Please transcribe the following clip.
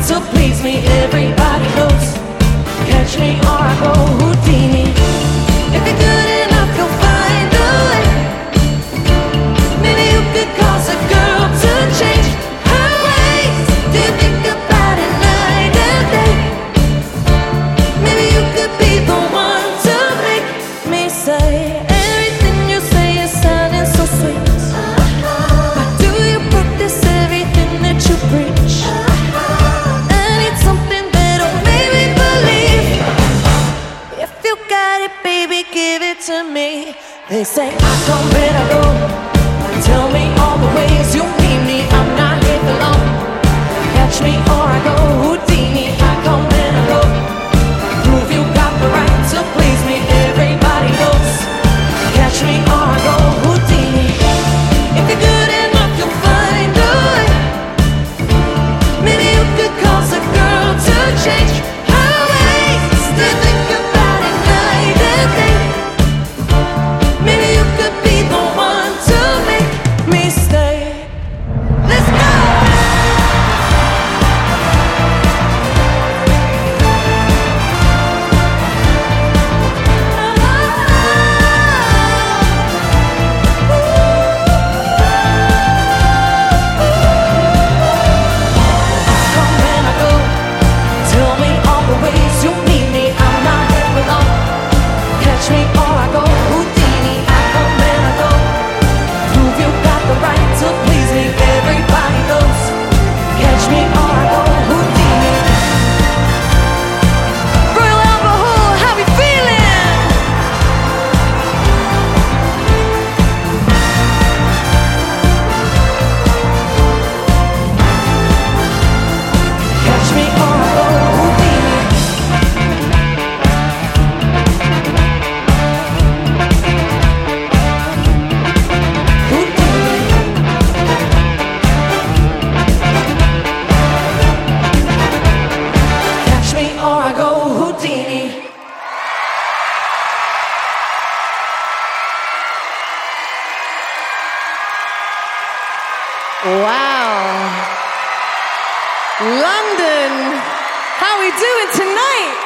to please me. Everybody knows. Catch me or I go Houdini. If you're good enough, you'll find a way. Maybe you could cause a girl to change her ways. Do you think about it night and day? Maybe you could be the one to make me say everything you say is sounding so sweet. But do you practice everything that you preach? I need something that'll make me believe. If you got it, baby, give it to me. They say I come when I go. Tell me all the ways you need me. I'm not here for long. Catch me or I go Houdini. I come when I go. Prove you got the right to please me. Everybody knows. Catch me or I go Houdini. If you're good enough, you'll find a way. Maybe you could cause a girl to change her ways. To think about it night and day. Maybe you could be the one to make me stay. Let's go! Come when I go. Tell me all the ways you need me. I'm not here for long. Catch me or I go Houdini. I come when I go. Prove you got the right to please me. Everybody knows. Catch me or I go Houdini. Royal Alcohol, how we feeling? Catch me or I go Houdini. Catch me or I go Houdini. Wow. London, how we doing tonight?